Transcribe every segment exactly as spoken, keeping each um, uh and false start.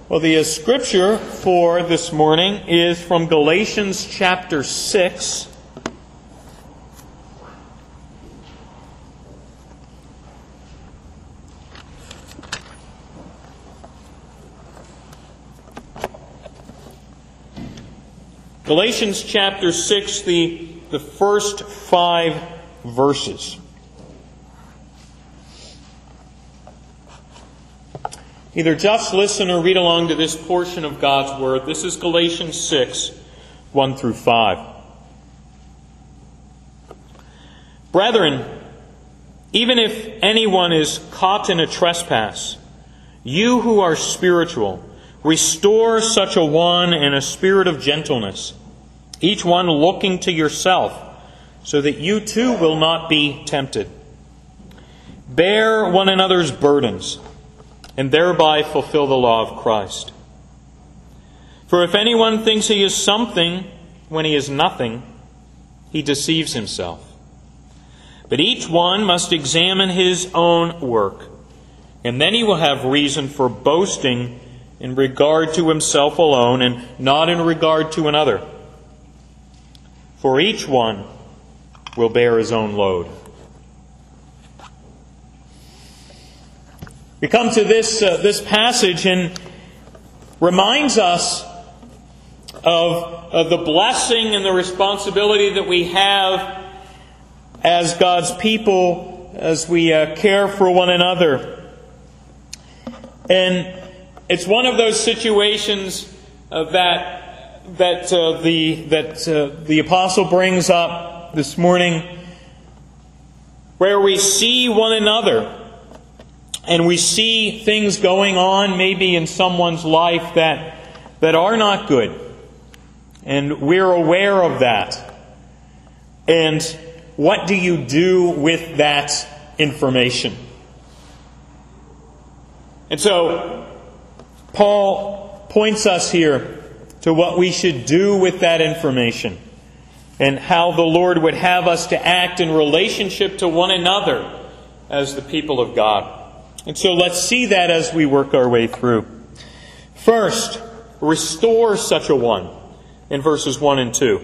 Well, the uh, scripture for this morning is from Galatians chapter six. Galatians chapter six, the, the first five verses. Either just listen or read along to this portion of God's Word. This is Galatians six, one through five. Brethren, even if anyone is caught in a trespass, you who are spiritual, restore such a one in a spirit of gentleness, each one looking to yourself, so that you too will not be tempted. Bear one another's burdens, and thereby fulfill the law of Christ. For if anyone thinks he is something when he is nothing, he deceives himself. But each one must examine his own work, and then he will have reason for boasting in regard to himself alone, and not in regard to another. For each one will bear his own load. We come to this uh, this passage and reminds us of, of the blessing and the responsibility that we have as God's people as we uh, care for one another. And it's one of those situations uh, that that uh, the that uh, the apostle brings up this morning, where we see one another. And we see things going on maybe in someone's life that, that are not good. And we're aware of that. And what do you do with that information? And so, Paul points us here to what we should do with that information, and how the Lord would have us to act in relationship to one another as the people of God. And so let's see that as we work our way through. First, restore such a one in verses one and two.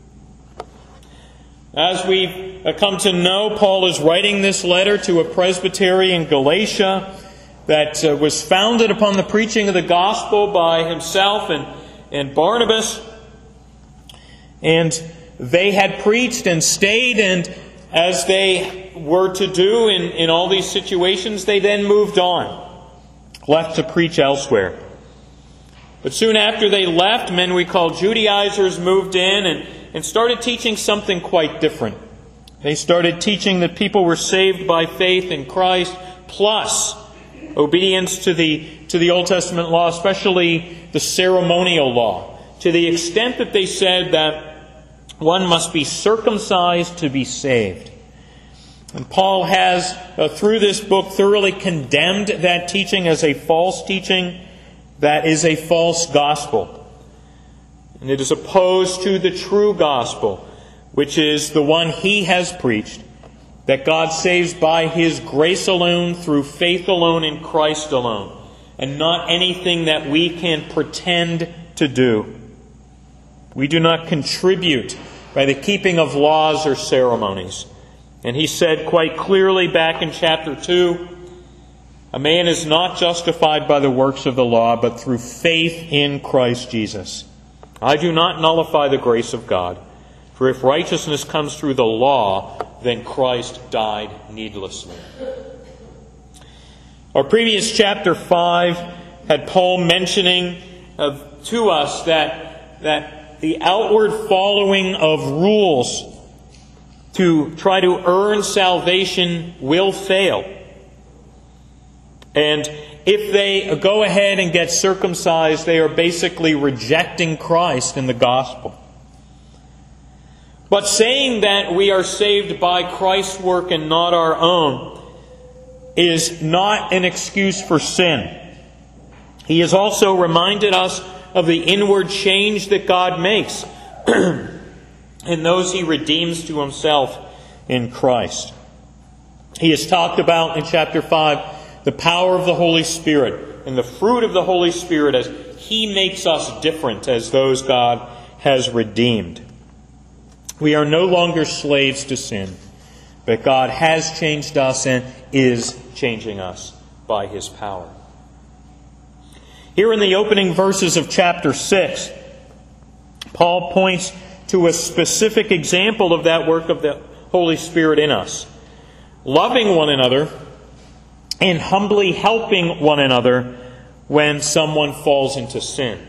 As we've come to know, Paul is writing this letter to a presbytery in Galatia that was founded upon the preaching of the gospel by himself and, and Barnabas. And they had preached and stayed, and as they were to do in, in all these situations, they then moved on, left to preach elsewhere. But soon after they left, men we call Judaizers moved in and, and started teaching something quite different. They started teaching that people were saved by faith in Christ, plus obedience to the, to the Old Testament law, especially the ceremonial law, to the extent that they said that one must be circumcised to be saved. And Paul has, uh, through this book, thoroughly condemned that teaching as a false teaching that is a false gospel. And it is opposed to the true gospel, which is the one he has preached, that God saves by His grace alone, through faith alone, in Christ alone, and not anything that we can pretend to do. We do not contribute by the keeping of laws or ceremonies. And he said quite clearly back in chapter two, a man is not justified by the works of the law, but through faith in Christ Jesus. I do not nullify the grace of God, for if righteousness comes through the law, then Christ died needlessly. Our previous chapter five had Paul mentioning uh, to us that, that the outward following of rules to try to earn salvation will fail. And if they go ahead and get circumcised, they are basically rejecting Christ and the gospel. But saying that we are saved by Christ's work and not our own is not an excuse for sin. He has also reminded us of the inward change that God makes in those He redeems to Himself in Christ. He has talked about in chapter five the power of the Holy Spirit and the fruit of the Holy Spirit as He makes us different as those God has redeemed. We are no longer slaves to sin, but God has changed us and is changing us by His power. Here in the opening verses of chapter six, Paul points to a specific example of that work of the Holy Spirit in us. Loving one another and humbly helping one another when someone falls into sin.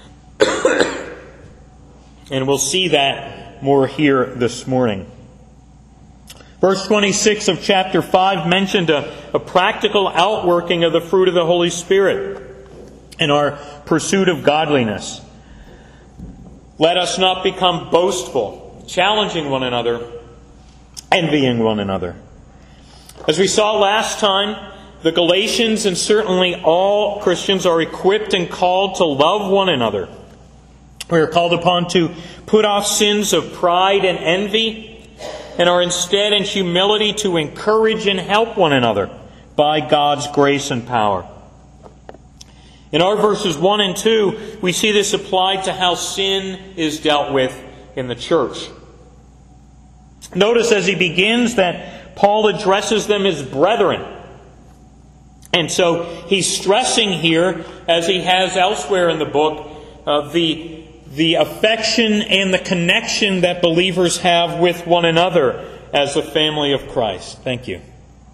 And we'll see that more here this morning. Verse twenty-six of chapter five mentioned a, a practical outworking of the fruit of the Holy Spirit in our pursuit of godliness. Let us not become boastful, challenging one another, envying one another. As we saw last time, the Galatians and certainly all Christians are equipped and called to love one another. We are called upon to put off sins of pride and envy, and are instead in humility to encourage and help one another by God's grace and power. In our verses one and two, we see this applied to how sin is dealt with in the church. Notice as he begins that Paul addresses them as brethren. And so he's stressing here, as he has elsewhere in the book, uh, the, the affection and the connection that believers have with one another as the family of Christ. Thank you.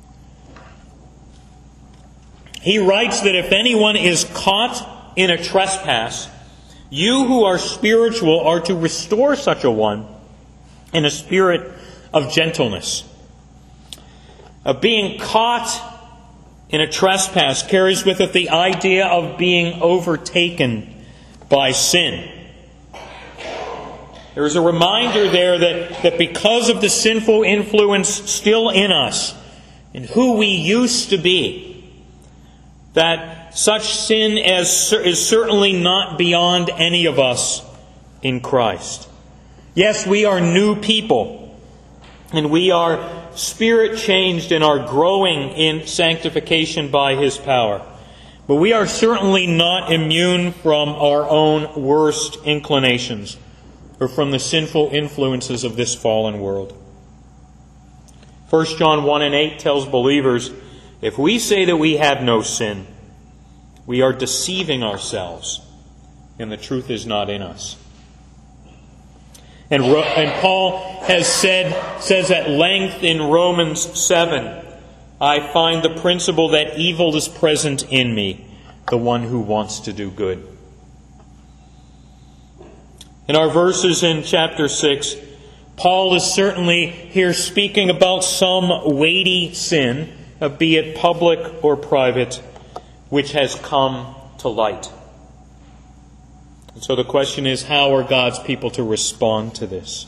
He writes that if anyone is caught in a trespass, you who are spiritual are to restore such a one in a spirit of gentleness. Uh, being caught in a trespass carries with it the idea of being overtaken by sin. There is a reminder there that, that because of the sinful influence still in us and who we used to be, that such sin as is certainly not beyond any of us in Christ. Yes, we are new people, and we are spirit changed and are growing in sanctification by His power. But we are certainly not immune from our own worst inclinations or from the sinful influences of this fallen world. First John one and eight tells believers, if we say that we have no sin, we are deceiving ourselves, and the truth is not in us. And, and Paul has said, says at length in Romans seven, I find the principle that evil is present in me, the one who wants to do good. In our verses in chapter six, Paul is certainly here speaking about some weighty sin, be it public or private, which has come to light. And so the question is, how are God's people to respond to this?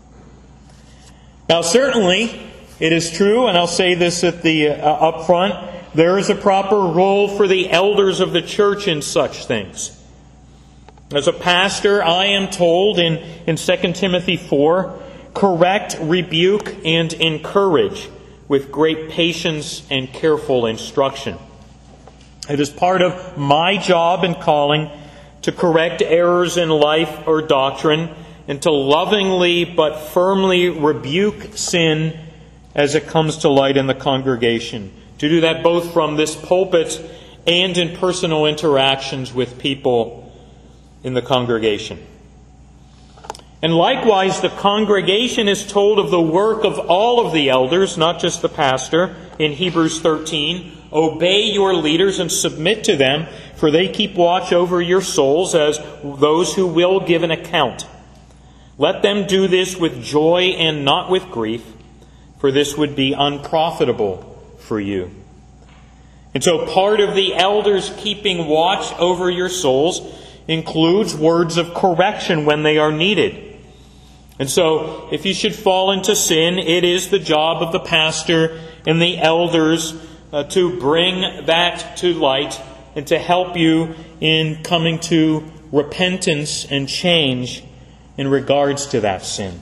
Now certainly, it is true, and I'll say this at the uh, up front, there is a proper role for the elders of the church in such things. As a pastor, I am told in, in Second Timothy four, correct, rebuke, and encourage with great patience and careful instruction. It is part of my job and calling to correct errors in life or doctrine and to lovingly but firmly rebuke sin as it comes to light in the congregation. To do that both from this pulpit and in personal interactions with people in the congregation. And likewise, the congregation is told of the work of all of the elders, not just the pastor, in Hebrews thirteen. Obey your leaders and submit to them, for they keep watch over your souls as those who will give an account. Let them do this with joy and not with grief, for this would be unprofitable for you. And so part of the elders keeping watch over your souls includes words of correction when they are needed. And so, if you should fall into sin, it is the job of the pastor and the elders uh, to bring that to light and to help you in coming to repentance and change in regards to that sin.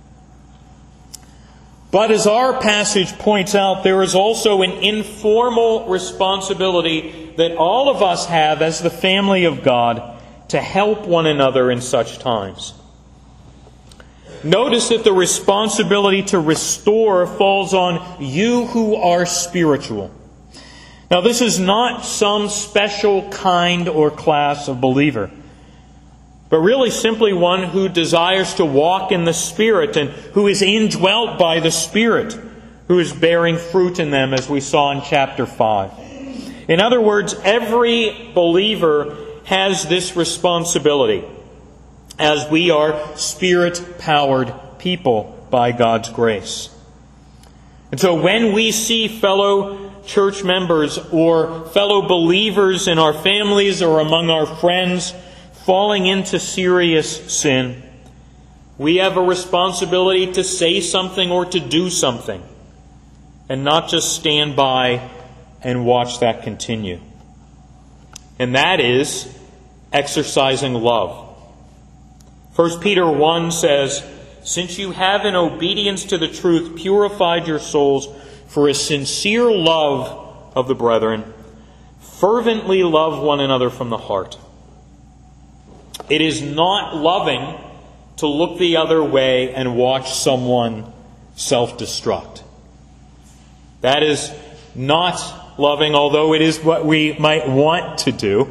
But as our passage points out, there is also an informal responsibility that all of us have as the family of God to help one another in such times. Notice that the responsibility to restore falls on you who are spiritual. Now, this is not some special kind or class of believer, but really simply one who desires to walk in the Spirit and who is indwelt by the Spirit, who is bearing fruit in them, as we saw in chapter five. In other words, every believer has this responsibility, as we are Spirit-powered people by God's grace. And so when we see fellow church members or fellow believers in our families or among our friends falling into serious sin, we have a responsibility to say something or to do something, and not just stand by and watch that continue. And that is exercising love. First Peter one says, "Since you have in obedience to the truth purified your souls for a sincere love of the brethren, fervently love one another from the heart." It is not loving to look the other way and watch someone self-destruct. That is not loving, although it is what we might want to do.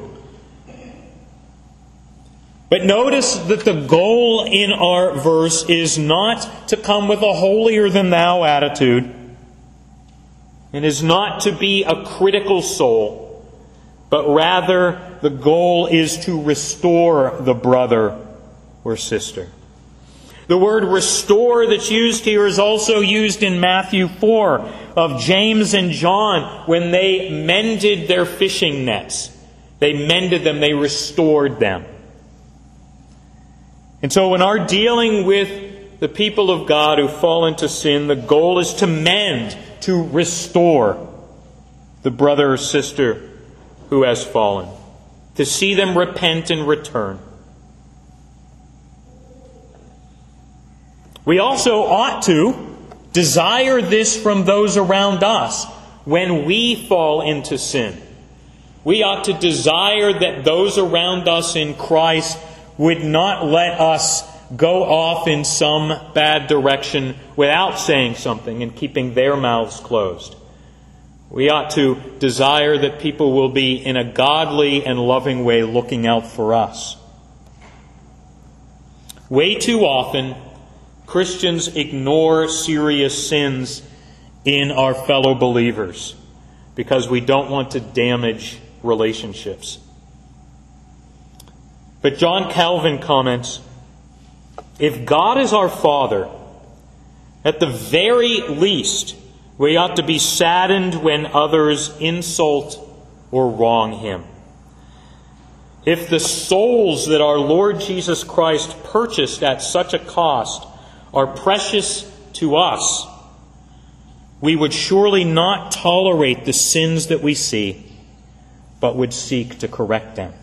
But notice that the goal in our verse is not to come with a holier-than-thou attitude, and is not to be a critical soul, but rather the goal is to restore the brother or sister. The word restore that's used here is also used in Matthew four of James and John when they mended their fishing nets. They mended them, they restored them. And so in our dealing with the people of God who fall into sin, the goal is to mend, to restore the brother or sister who has fallen, to see them repent and return. We also ought to desire this from those around us when we fall into sin. We ought to desire that those around us in Christ would not let us go off in some bad direction without saying something and keeping their mouths closed. We ought to desire that people will be in a godly and loving way looking out for us. Way too often, Christians ignore serious sins in our fellow believers because we don't want to damage relationships. But John Calvin comments, "If God is our Father, at the very least, we ought to be saddened when others insult or wrong Him. If the souls that our Lord Jesus Christ purchased at such a cost are precious to us, we would surely not tolerate the sins that we see, but would seek to correct them."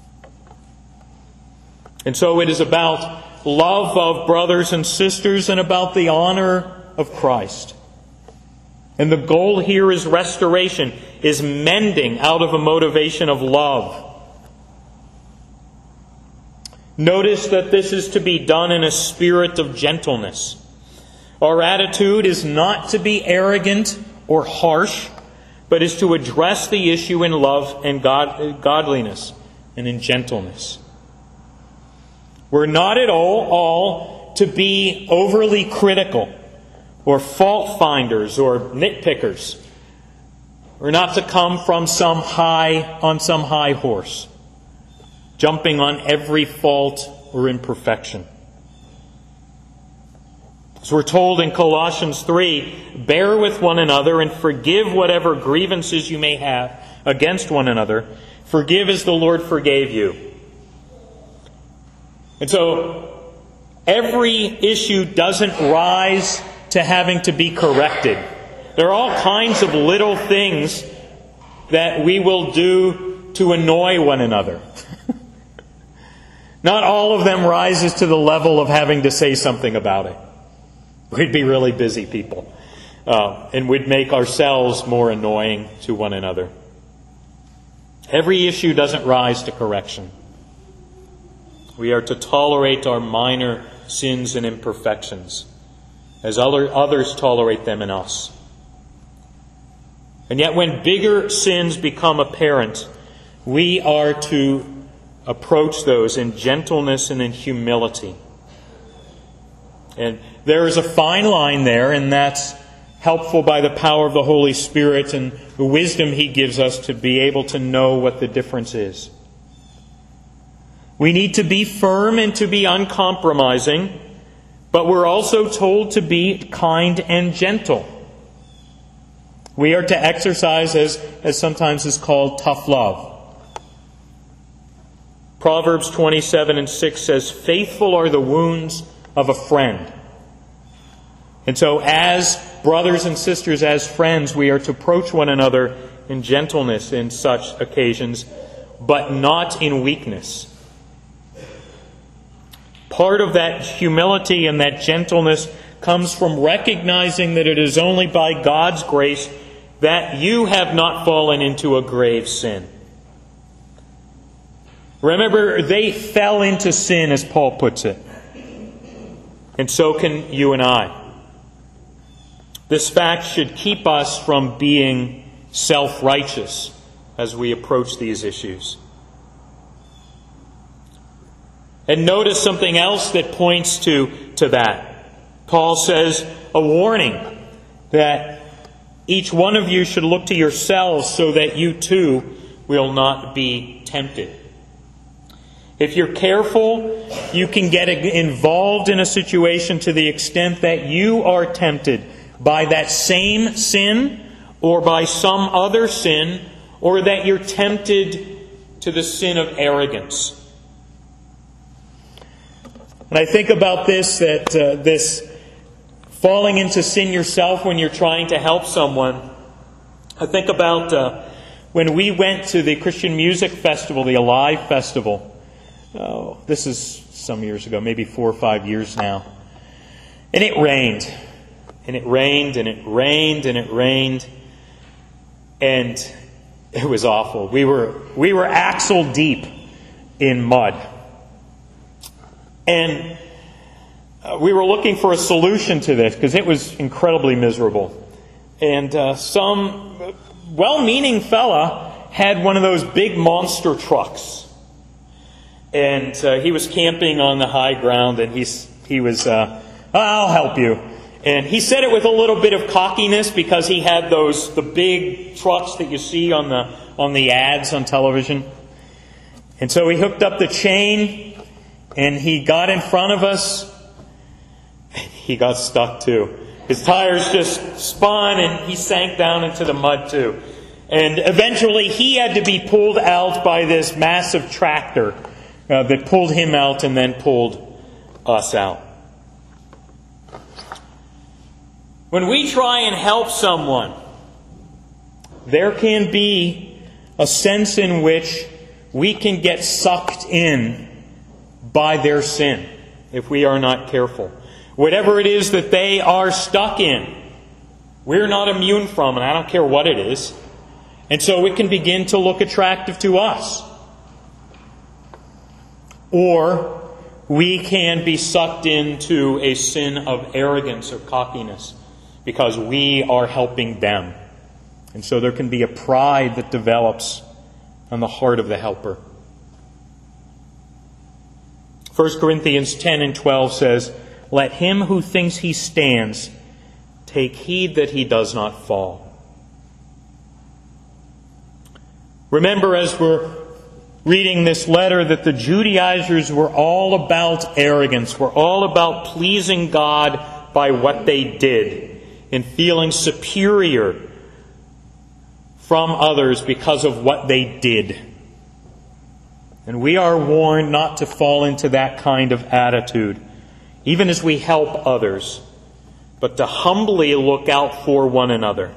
And so it is about love of brothers and sisters and about the honor of Christ. And the goal here is restoration, is mending out of a motivation of love. Notice that this is to be done in a spirit of gentleness. Our attitude is not to be arrogant or harsh, but is to address the issue in love and God, godliness and in gentleness. We're not at all, all to be overly critical or fault finders or nitpickers. We're not to come from some high, on some high horse, jumping on every fault or imperfection. As we're told in Colossians three, bear with one another and forgive whatever grievances you may have against one another. Forgive as the Lord forgave you. And so, every issue doesn't rise to having to be corrected. There are all kinds of little things that we will do to annoy one another. Not all of them rises to the level of having to say something about it. We'd be really busy people. Uh, and we'd make ourselves more annoying to one another. Every issue doesn't rise to correction. We are to tolerate our minor sins and imperfections as other, others tolerate them in us. And yet when bigger sins become apparent, we are to approach those in gentleness and in humility. And there is a fine line there, and that's helpful by the power of the Holy Spirit and the wisdom He gives us to be able to know what the difference is. We need to be firm and to be uncompromising, but we're also told to be kind and gentle. We are to exercise, as, as sometimes is called, tough love. Proverbs twenty-seven and six says, "Faithful are the wounds of a friend." And so as brothers and sisters, as friends, we are to approach one another in gentleness in such occasions, but not in weakness. Part of that humility and that gentleness comes from recognizing that it is only by God's grace that you have not fallen into a grave sin. Remember, they fell into sin, as Paul puts it. And so can you and I. This fact should keep us from being self-righteous as we approach these issues. And notice something else that points to, to that. Paul says, a warning that each one of you should look to yourselves so that you too will not be tempted. If you're careful, you can get involved in a situation to the extent that you are tempted by that same sin or by some other sin, or that you're tempted to the sin of arrogance. And I think about this, that uh, this falling into sin yourself when you're trying to help someone. I think about uh, when we went to the Christian Music Festival, the Alive Festival. Oh, this is some years ago, maybe four or five years now. And it rained. And it rained, and it rained, and it rained. And it was awful. We were we were axle deep in mud. And uh, we were looking for a solution to this because it was incredibly miserable. And uh, some well-meaning fella had one of those big monster trucks. And uh, he was camping on the high ground, and he's, he was, uh, I'll help you. And he said it with a little bit of cockiness because he had those, the big trucks that you see on the, on the ads on television. And so he hooked up the chain, and he got in front of us. He got stuck too. His tires just spun, and he sank down into the mud too. And eventually he had to be pulled out by this massive tractor Uh, that pulled him out and then pulled us out. When we try and help someone, there can be a sense in which we can get sucked in by their sin if we are not careful. Whatever it is that they are stuck in, we're not immune from, and I don't care what it is. And so it can begin to look attractive to us. Or we can be sucked into a sin of arrogance or cockiness because we are helping them. And so there can be a pride that develops on the heart of the helper. First Corinthians ten and twelve says, "Let him who thinks he stands take heed that he does not fall." Remember, as we're reading this letter, that the Judaizers were all about arrogance, were all about pleasing God by what they did, and feeling superior from others because of what they did. And we are warned not to fall into that kind of attitude, even as we help others, but to humbly look out for one another.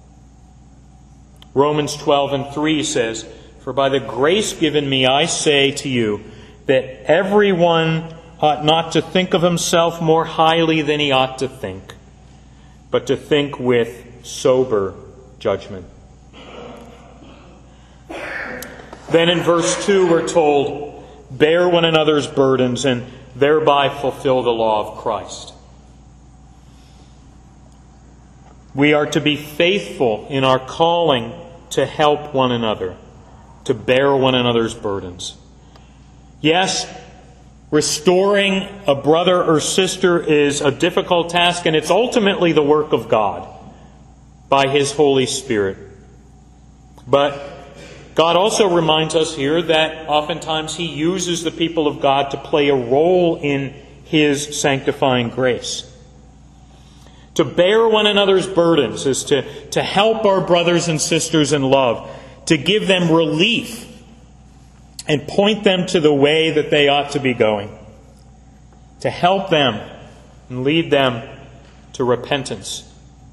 Romans twelve and three says, "For by the grace given me, I say to you, that everyone ought not to think of himself more highly than he ought to think, but to think with sober judgment." Then in verse two we're told, bear one another's burdens and thereby fulfill the law of Christ. We are to be faithful in our calling to help one another, to bear one another's burdens. Yes, restoring a brother or sister is a difficult task, and it's ultimately the work of God by His Holy Spirit. But God also reminds us here that oftentimes He uses the people of God to play a role in His sanctifying grace. To bear one another's burdens is to, to help our brothers and sisters in love, to give them relief and point them to the way that they ought to be going, to help them and lead them to repentance.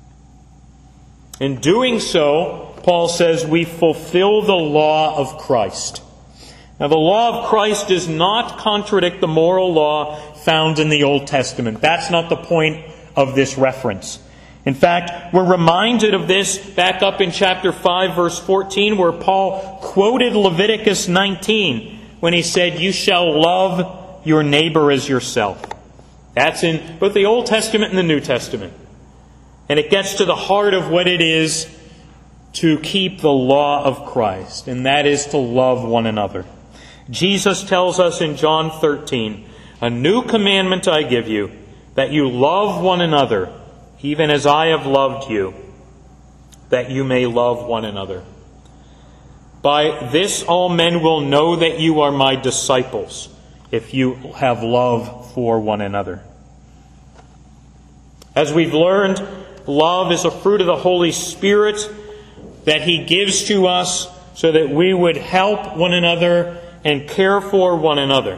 In doing so, Paul says, we fulfill the law of Christ. Now, the law of Christ does not contradict the moral law found in the Old Testament. That's not the point of this reference. In fact, we're reminded of this back up in chapter five, verse fourteen, where Paul quoted Leviticus nineteen when he said, you shall love your neighbor as yourself. That's in both the Old Testament and the New Testament. And it gets to the heart of what it is to keep the law of Christ, and that is to love one another. Jesus tells us in John thirteen, a new commandment I give you, that you love one another, even as I have loved you, that you may love one another. By this all men will know that you are my disciples, if you have love for one another. As we've learned, love is a fruit of the Holy Spirit that He gives to us so that we would help one another and care for one another.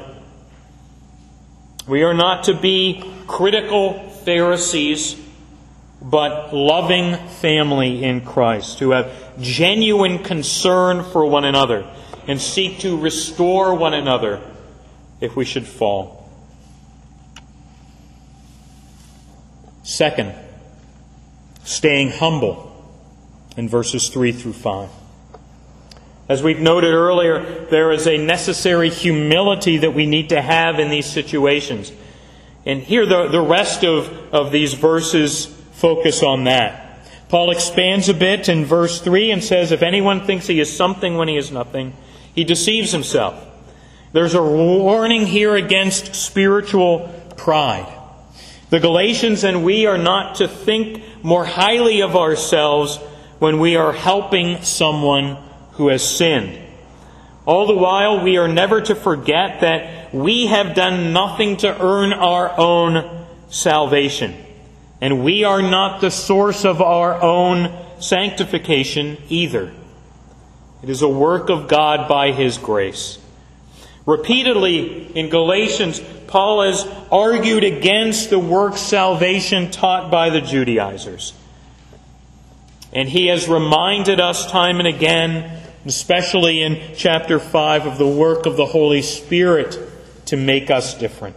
We are not to be critical Pharisees, but loving family in Christ, who have genuine concern for one another and seek to restore one another if we should fall. Second, staying humble in verses three through five. As we've noted earlier, there is a necessary humility that we need to have in these situations. And here the, the rest of, of these verses focus on that. Paul expands a bit in verse three and says, if anyone thinks he is something when he is nothing, he deceives himself. There's a warning here against spiritual pride. The Galatians and we are not to think more highly of ourselves when we are helping someone who has sinned. All the while, we are never to forget that we have done nothing to earn our own salvation. And we are not the source of our own sanctification either. It is a work of God by His grace. Repeatedly in Galatians, Paul has argued against the work salvation taught by the Judaizers. And he has reminded us time and again, especially in chapter five, of the work of the Holy Spirit to make us different.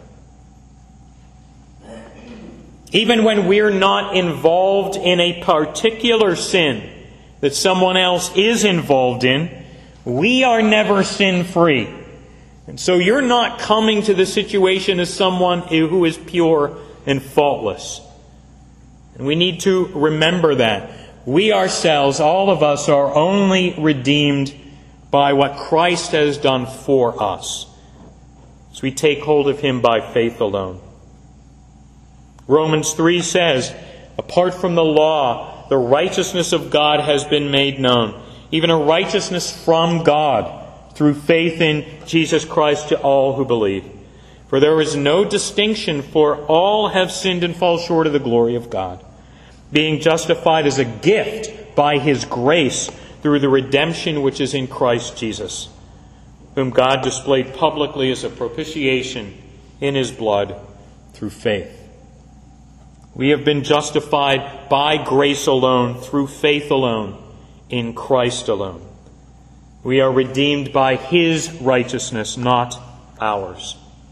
Even when we're not involved in a particular sin that someone else is involved in, we are never sin-free. And so you're not coming to the situation as someone who is pure and faultless. And we need to remember that. We ourselves, all of us, are only redeemed by what Christ has done for us. So we take hold of Him by faith alone. Romans three says, apart from the law, the righteousness of God has been made known, even a righteousness from God through faith in Jesus Christ to all who believe. For there is no distinction, for all have sinned and fall short of the glory of God, being justified as a gift by His grace through the redemption which is in Christ Jesus, whom God displayed publicly as a propitiation in His blood through faith. We have been justified by grace alone, through faith alone, in Christ alone. We are redeemed by His righteousness, not ours.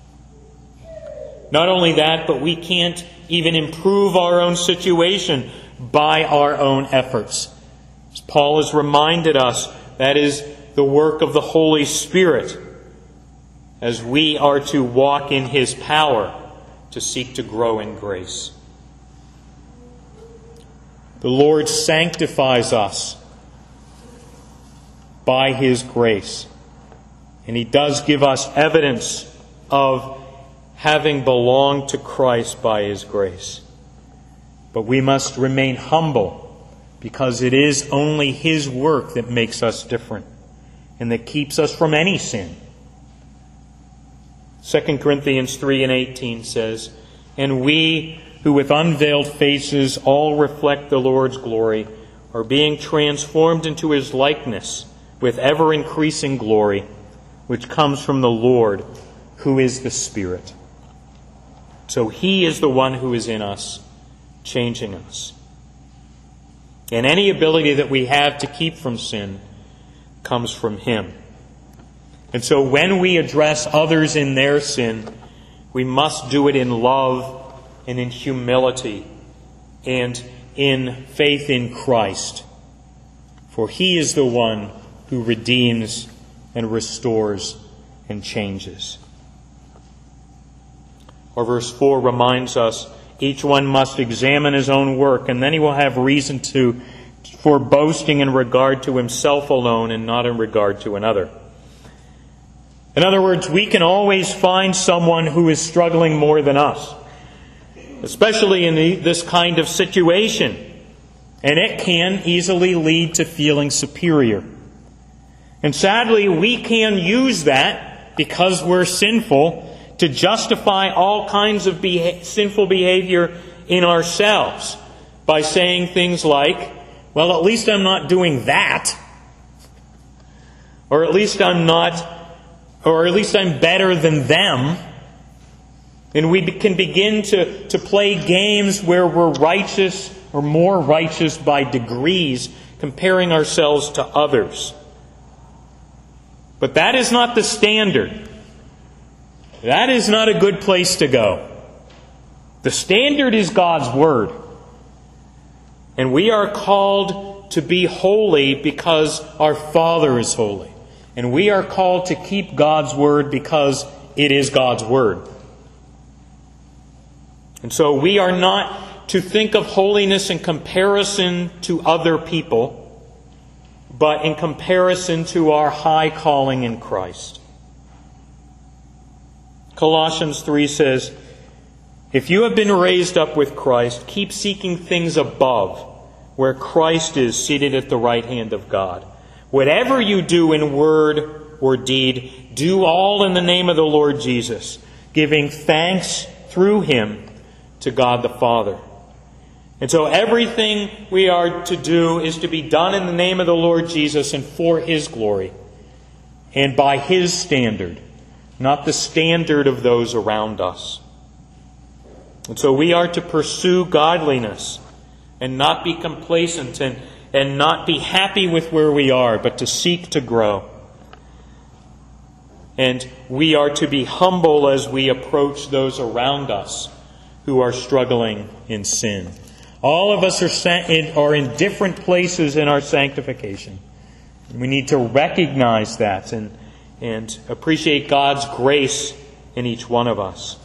Not only that, but we can't even improve our own situation by our own efforts. As Paul has reminded us, that is the work of the Holy Spirit as we are to walk in His power to seek to grow in grace. The Lord sanctifies us by His grace. And He does give us evidence of having belonged to Christ by His grace. But we must remain humble, because it is only His work that makes us different and that keeps us from any sin. Second Corinthians three and eighteen says, "And we who with unveiled faces all reflect the Lord's glory are being transformed into His likeness with ever-increasing glory, which comes from the Lord, who is the Spirit." So He is the one who is in us, changing us. And any ability that we have to keep from sin comes from Him. And so when we address others in their sin, we must do it in love and in humility and in faith in Christ. For He is the one who redeems and restores and changes. Or verse four reminds us, each one must examine his own work, and then he will have reason to for boasting in regard to himself alone and not in regard to another. In other words, we can always find someone who is struggling more than us, especially in the, this kind of situation. And it can easily lead to feeling superior. And sadly, we can use that, because we're sinful, to justify all kinds of beha- sinful behavior in ourselves by saying things like, well, at least I'm not doing that. Or at least I'm not, or at least I'm better than them. And we can begin to, to play games where we're righteous or more righteous by degrees, comparing ourselves to others. But that is not the standard. That is not a good place to go. The standard is God's Word. And we are called to be holy because our Father is holy. And we are called to keep God's Word because it is God's Word. And so we are not to think of holiness in comparison to other people, but in comparison to our high calling in Christ. Colossians three says, "If you have been raised up with Christ, keep seeking things above, where Christ is seated at the right hand of God. Whatever you do in word or deed, do all in the name of the Lord Jesus, giving thanks through Him to God the Father." And so everything we are to do is to be done in the name of the Lord Jesus and for His glory and by His standard, not the standard of those around us. And so we are to pursue godliness and not be complacent and, and not be happy with where we are, but to seek to grow. And we are to be humble as we approach those around us who are struggling in sin. All of us are, in, are in different places in our sanctification. We need to recognize that and, and appreciate God's grace in each one of us.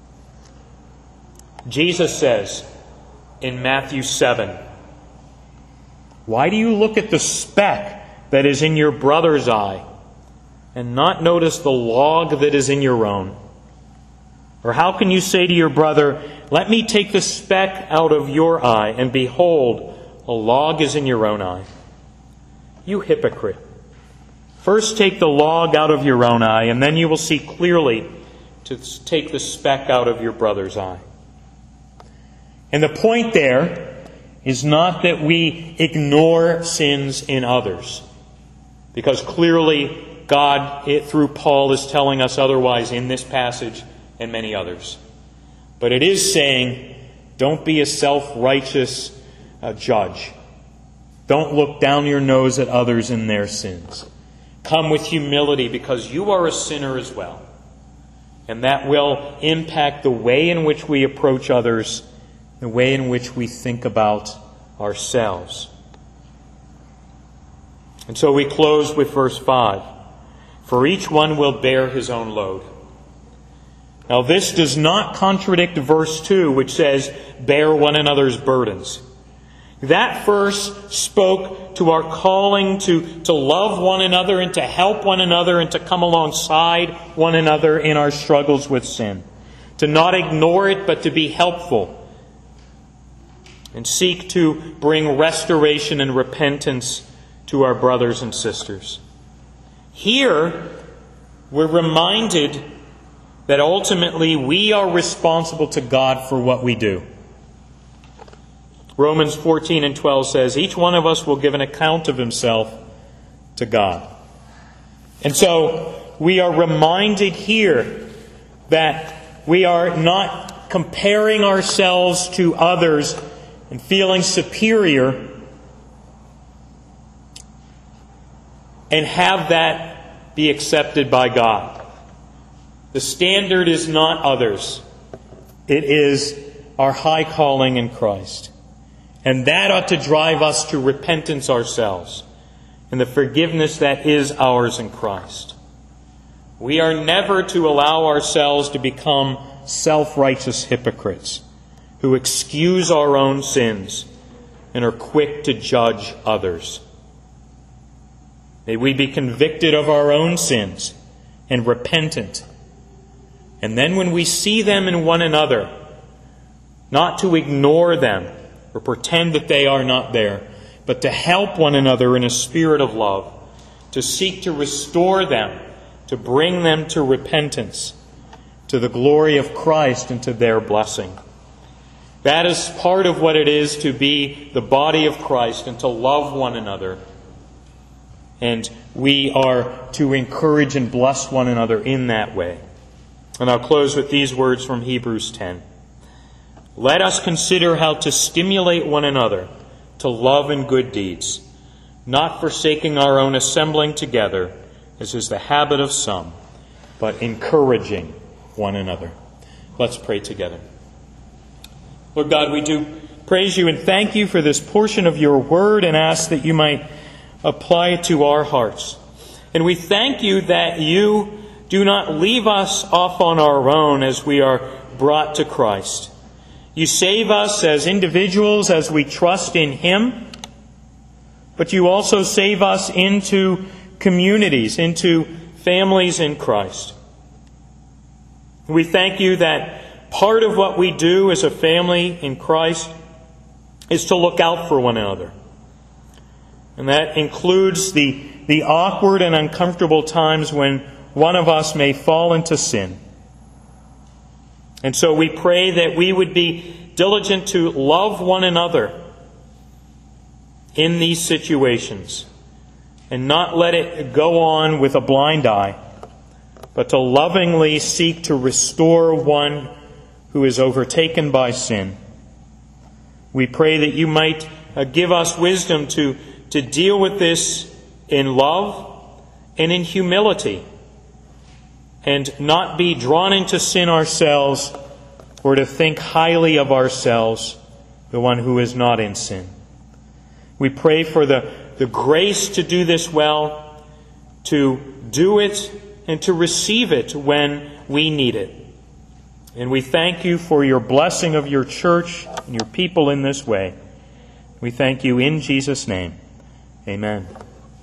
Jesus says in Matthew seven, "Why do you look at the speck that is in your brother's eye and not notice the log that is in your own? Or how can you say to your brother, 'Let me take the speck out of your eye,' and behold, a log is in your own eye? You hypocrite! First take the log out of your own eye, and then you will see clearly to take the speck out of your brother's eye." And the point there is not that we ignore sins in others, because clearly God, it, through Paul, is telling us otherwise in this passage and many others. But it is saying, don't be a self-righteous uh, judge. Don't look down your nose at others in their sins. Come with humility, because you are a sinner as well. And that will impact the way in which we approach others, the way in which we think about ourselves. And so we close with verse five. For each one will bear his own load. Now this does not contradict verse two, which says, bear one another's burdens. That verse spoke to our calling to, to love one another and to help one another and to come alongside one another in our struggles with sin. To not ignore it, but to be helpful. And seek to bring restoration and repentance to our brothers and sisters. Here, we're reminded that ultimately we are responsible to God for what we do. Romans fourteen and twelve says, each one of us will give an account of himself to God. And so we are reminded here that we are not comparing ourselves to others and feeling superior and have that be accepted by God. The standard is not others. It is our high calling in Christ. And that ought to drive us to repentance ourselves and the forgiveness that is ours in Christ. We are never to allow ourselves to become self-righteous hypocrites who excuse our own sins and are quick to judge others. May we be convicted of our own sins and repentant. And then when we see them in one another, not to ignore them or pretend that they are not there, but to help one another in a spirit of love, to seek to restore them, to bring them to repentance, to the glory of Christ and to their blessing. That is part of what it is to be the body of Christ and to love one another. And we are to encourage and bless one another in that way. And I'll close with these words from Hebrews ten. Let us consider how to stimulate one another to love and good deeds, not forsaking our own assembling together, as is the habit of some, but encouraging one another. Let's pray together. Lord God, we do praise you and thank you for this portion of your word and ask that you might apply it to our hearts. And we thank you that you do not leave us off on our own as we are brought to Christ. You save us as individuals as we trust in Him, but you also save us into communities, into families in Christ. We thank you that part of what we do as a family in Christ is to look out for one another. And that includes the, the awkward and uncomfortable times when one of us may fall into sin. And so we pray that we would be diligent to love one another in these situations and not let it go on with a blind eye, but to lovingly seek to restore one who is overtaken by sin. We pray that you might uh, give us wisdom to to deal with this in love and in humility, and not be drawn into sin ourselves or to think highly of ourselves, the one who is not in sin. We pray for the, the grace to do this well, to do it and to receive it when we need it. And we thank you for your blessing of your church and your people in this way. We thank you in Jesus' name. Amen.